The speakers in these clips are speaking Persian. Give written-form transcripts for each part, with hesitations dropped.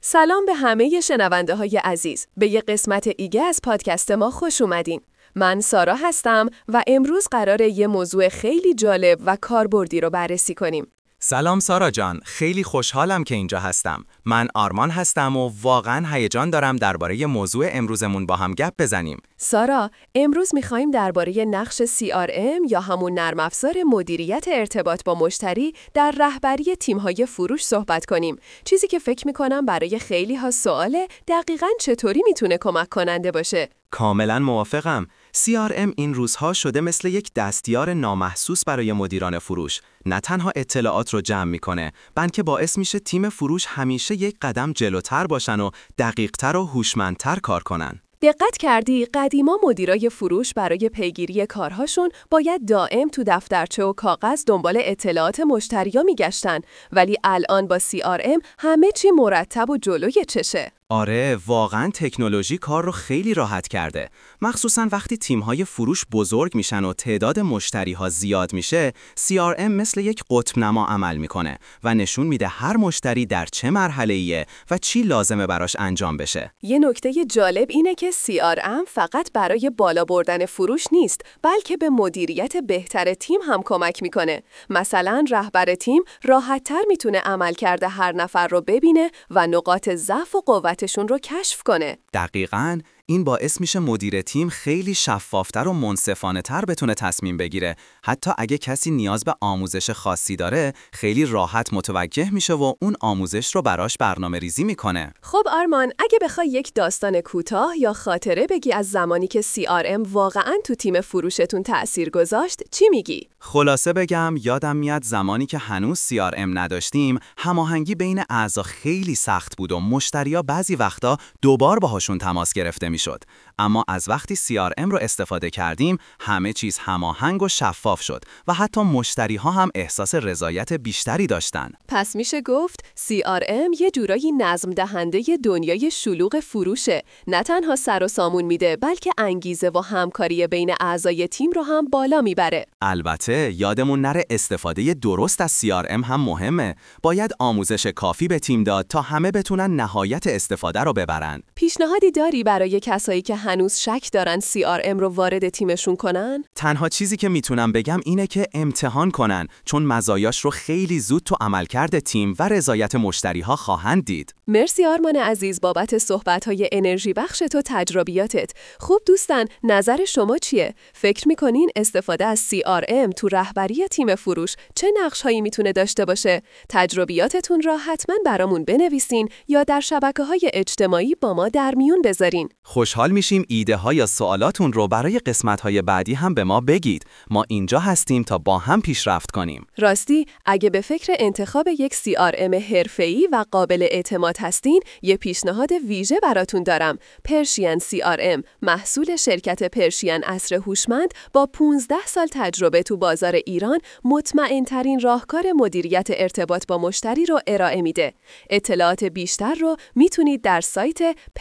سلام به همه شنونده های عزیز. به یه قسمت دیگه از پادکست ما خوش اومدین. من سارا هستم و امروز قراره یه موضوع خیلی جالب و کاربردی رو بررسی کنیم. سلام سارا جان، خیلی خوشحالم که اینجا هستم. من آرمان هستم و واقعاً هیجان دارم درباره موضوع امروزمون با هم گپ بزنیم. سارا، امروز می‌خوایم درباره نقش CRM یا همون نرم افزار مدیریت ارتباط با مشتری در رهبری تیم‌های فروش صحبت کنیم. چیزی که فکر می‌کنم برای خیلی‌ها سواله، دقیقاً چطوری میتونه کمک کننده باشه؟ کاملاً موافقم. CRM این روزها شده مثل یک دستیار نامحسوس برای مدیران فروش. نه تنها اطلاعات رو جمع میکنه، بلکه باعث میشه تیم فروش همیشه یک قدم جلوتر باشن و دقیقتر و هوشمندتر کار کنن. دقت کردی قدیما مدیرای فروش برای پیگیری کارهاشون باید دائم تو دفترچه و کاغذ دنبال اطلاعات مشتریا میگشتن، ولی الان با CRM همه چی مرتب و جلوی چشه. آره، واقعاً تکنولوژی کار رو خیلی راحت کرده. مخصوصاً وقتی تیم‌های فروش بزرگ میشن و تعداد مشتری‌ها زیاد میشه، CRM مثل یک قطب نما عمل میکنه و نشون میده هر مشتری در چه مرحله‌ایه و چی لازمه براش انجام بشه. یه نکته جالب اینه که CRM فقط برای بالا بردن فروش نیست، بلکه به مدیریت بهتر تیم هم کمک میکنه. مثلا رهبر تیم راحت‌تر میتونه عملکرد هر نفر رو ببینه و نقاط ضعف و قوتشون رو کشف کنه. دقیقاً، این باعث میشه مدیر تیم خیلی شفافتر و منصفانه‌تر بتونه تصمیم بگیره. حتی اگه کسی نیاز به آموزش خاصی داره، خیلی راحت متوجه میشه و اون آموزش رو براش برنامه‌ریزی میکنه. خب آرمان، اگه بخوای یک داستان کوتاه یا خاطره بگی از زمانی که CRM واقعاً تو تیم فروشتون تأثیر گذاشت، چی میگی؟ خلاصه بگم، یادم میاد زمانی که هنوز CRM نداشتیم، هماهنگی بین اعضا خیلی سخت بود و مشتریا بعضی وقتا دوبار باهاشون تماس گرفته میشد. اما از وقتی CRM رو استفاده کردیم، همه چیز هماهنگ و شفاف شد و حتی مشتری‌ها هم احساس رضایت بیشتری داشتن. پس میشه گفت CRM یه جورایی نظم دهنده دنیای شلوغ فروشه. نه تنها سر و سامون میده، بلکه انگیزه و همکاری بین اعضای تیم رو هم بالا میبره. البته یادمون نره استفاده درست از CRM هم مهمه. باید آموزش کافی به تیم داد تا همه بتونن نهایت استفاده رو ببرن. پیشنهادی داری برای کسایی که هنوز شک دارن CRM رو وارد تیمشون کنن؟ تنها چیزی که میتونم بگم اینه که امتحان کنن، چون مزایاش رو خیلی زود تو عملکرد تیم و رضایت مشتری‌ها خواهند دید. مرسی آرمان عزیز بابت صحبت‌های انرژی بخش تو تجربیاتت. خوب دوستان، نظر شما چیه؟ فکر می‌کنین استفاده از CRM تو رهبری تیم فروش چه نقش‌هایی میتونه داشته باشه؟ تجربیاتتون را حتما برامون بنویسین یا در شبکه‌های اجتماعی با ما در میون بذارین. خوشحال میشیم ایده ها یا سوالاتون رو برای قسمت‌های بعدی هم به ما بگید. ما اینجا هستیم تا با هم پیشرفت کنیم. راستی، اگه به فکر انتخاب یک CRM حرفه‌ای و قابل اعتماد هستین، یه پیشنهاد ویژه براتون دارم. پرشین CRM، محصول شرکت پرشین عصر هوشمند با 15 سال تجربه تو بازار ایران، مطمئن‌ترین راهکار مدیریت ارتباط با مشتری رو ارائه میده. اطلاعات بیشتر رو میتونید در سایت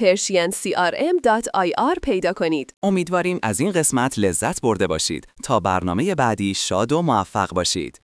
persiancrm.ir پیدا کنید. امیدواریم از این قسمت لذت برده باشید. تا برنامه بعدی شاد و موفق باشید.